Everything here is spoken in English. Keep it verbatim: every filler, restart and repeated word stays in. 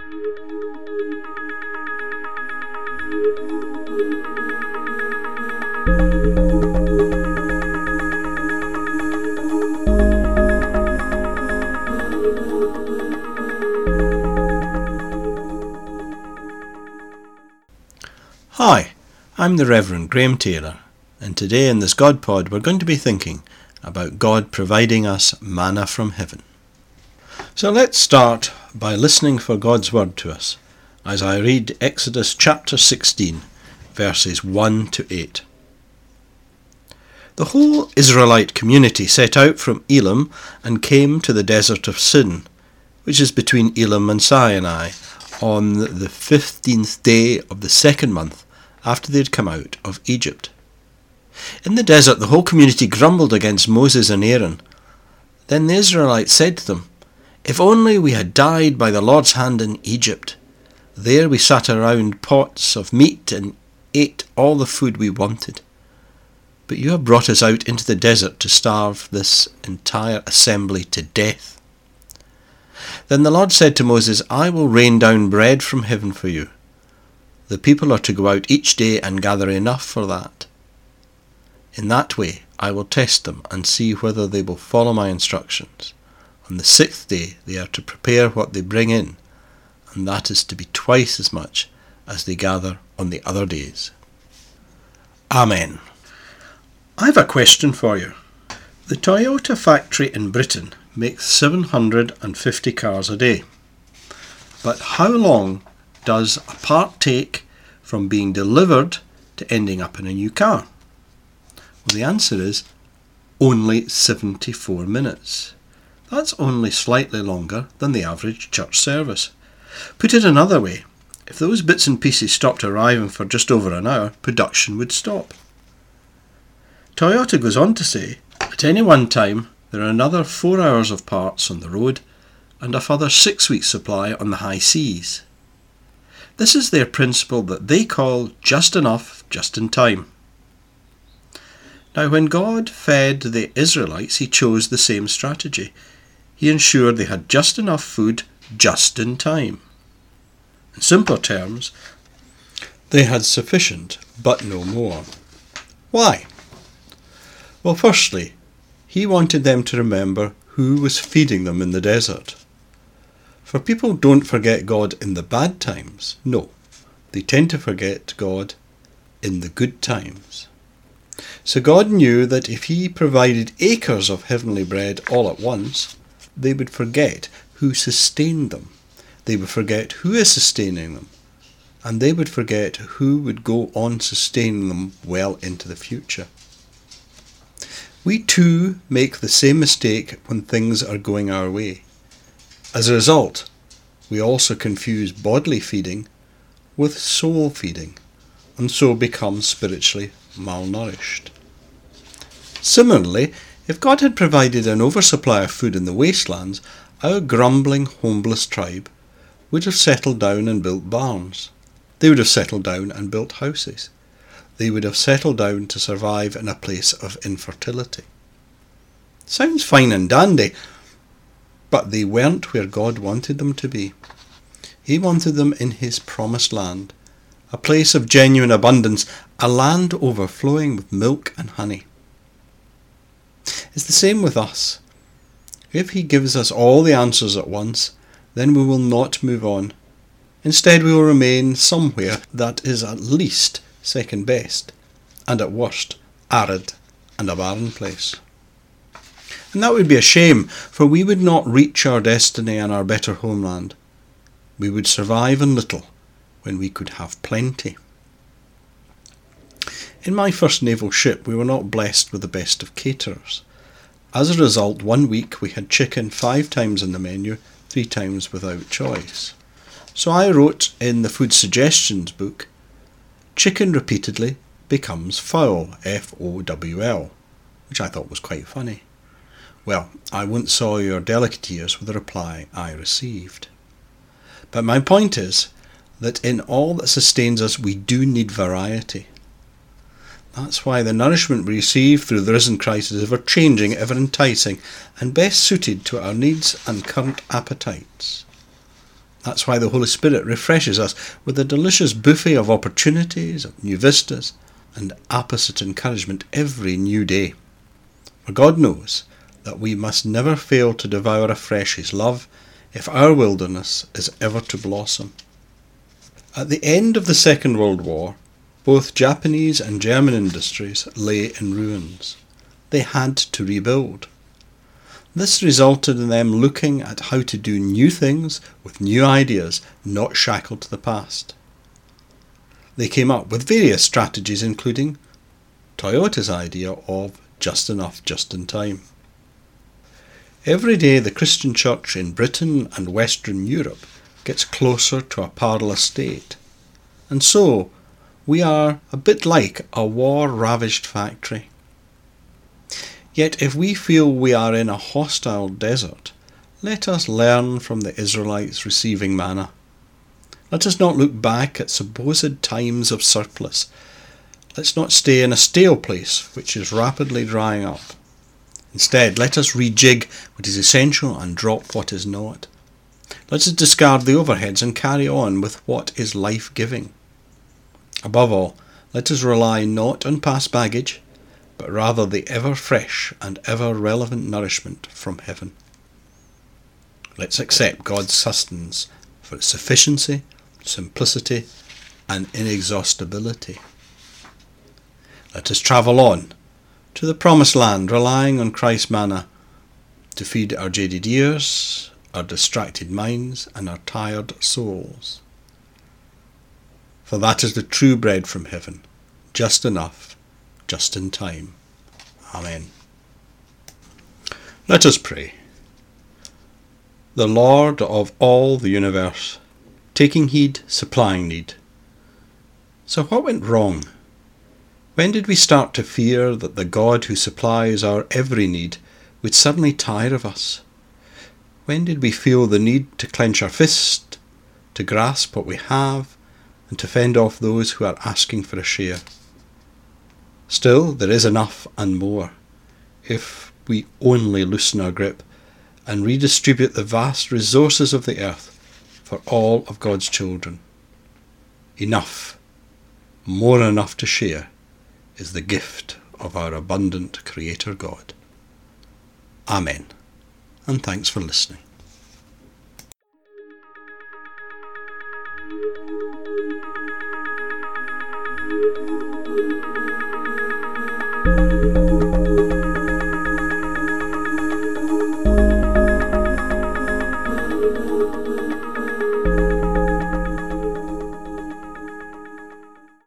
Hi, I'm the Reverend Graham Taylor, and today in this God Pod we're going to be thinking about God providing us manna from heaven. So let's start by listening for God's word to us as I read Exodus chapter sixteen, verses one to eight. The whole Israelite community set out from Elim and came to the desert of Sin, which is between Elim and Sinai, on the fifteenth day of the second month after they had come out of Egypt. In the desert the whole community grumbled against Moses and Aaron. Then the Israelites said to them, "If only we had died by the Lord's hand in Egypt. There we sat around pots of meat and ate all the food we wanted. But you have brought us out into the desert to starve this entire assembly to death." Then the Lord said to Moses, "I will rain down bread from heaven for you. The people are to go out each day and gather enough for that. In that way I will test them and see whether they will follow my instructions. On the sixth day they are to prepare what they bring in, and that is to be twice as much as they gather on the other days." Amen. I have a question for you. The Toyota factory in Britain makes seven hundred fifty cars a day. But how long does a part take from being delivered to ending up in a new car? Well, the answer is only seventy-four minutes. That's only slightly longer than the average church service. Put it another way, if those bits and pieces stopped arriving for just over an hour, production would stop. Toyota goes on to say, at any one time, there are another four hours of parts on the road and a further six weeks' supply on the high seas. This is their principle that they call just enough, just in time. Now, when God fed the Israelites, he chose the same strategy. He ensured they had just enough food, just in time. In simpler terms, they had sufficient, but no more. Why? Well, firstly, he wanted them to remember who was feeding them in the desert. For people don't forget God in the bad times. No, they tend to forget God in the good times. So God knew that if he provided acres of heavenly bread all at once, they would forget who sustained them. They would forget who is sustaining them. And they would forget who would go on sustaining them well into the future. We too make the same mistake when things are going our way. As a result, we also confuse bodily feeding with soul feeding, and so become spiritually malnourished. Similarly, if God had provided an oversupply of food in the wastelands, our grumbling, homeless tribe would have settled down and built barns. They would have settled down and built houses. They would have settled down to survive in a place of infertility. Sounds fine and dandy, but they weren't where God wanted them to be. He wanted them in his promised land, a place of genuine abundance, a land overflowing with milk and honey. It's the same with us. If he gives us all the answers at once, then we will not move on. Instead, we will remain somewhere that is at least second best, and at worst, arid and a barren place. And that would be a shame, for we would not reach our destiny and our better homeland. We would survive on little when we could have plenty. In my first naval ship, we were not blessed with the best of caterers. As a result, one week we had chicken five times on the menu, three times without choice. So I wrote in the food suggestions book, "Chicken repeatedly becomes foul," F O W L, which I thought was quite funny. Well, I won't soil your delicate ears with the reply I received. But my point is that in all that sustains us, we do need variety. That's why the nourishment we receive through the risen Christ is ever-changing, ever-enticing, and best suited to our needs and current appetites. That's why the Holy Spirit refreshes us with a delicious buffet of opportunities, of new vistas, and opposite encouragement every new day. For God knows that we must never fail to devour afresh His love if our wilderness is ever to blossom. At the end of the Second World War, both Japanese and German industries lay in ruins. They had to rebuild. This resulted in them looking at how to do new things with new ideas, not shackled to the past. They came up with various strategies, including Toyota's idea of just enough, just in time. Every day the Christian church in Britain and Western Europe gets closer to a parlous state. And so, we are a bit like a war-ravaged factory. Yet if we feel we are in a hostile desert, let us learn from the Israelites receiving manna. Let us not look back at supposed times of surplus. Let's not stay in a stale place which is rapidly drying up. Instead, let us rejig what is essential and drop what is not. Let us discard the overheads and carry on with what is life-giving. Above all, let us rely not on past baggage, but rather the ever-fresh and ever-relevant nourishment from heaven. Let's accept God's sustenance for its sufficiency, simplicity, and inexhaustibility. Let us travel on to the promised land, relying on Christ's manna to feed our jaded ears, our distracted minds, and our tired souls. For that is the true bread from heaven, just enough, just in time. Amen. Let us pray. The Lord of all the universe, taking heed, supplying need. So what went wrong? When did we start to fear that the God who supplies our every need would suddenly tire of us? When did we feel the need to clench our fist, to grasp what we have, and to fend off those who are asking for a share? Still, there is enough and more, if we only loosen our grip and redistribute the vast resources of the earth for all of God's children. Enough, more than enough to share, is the gift of our abundant Creator God. Amen. And thanks for listening. Thank you.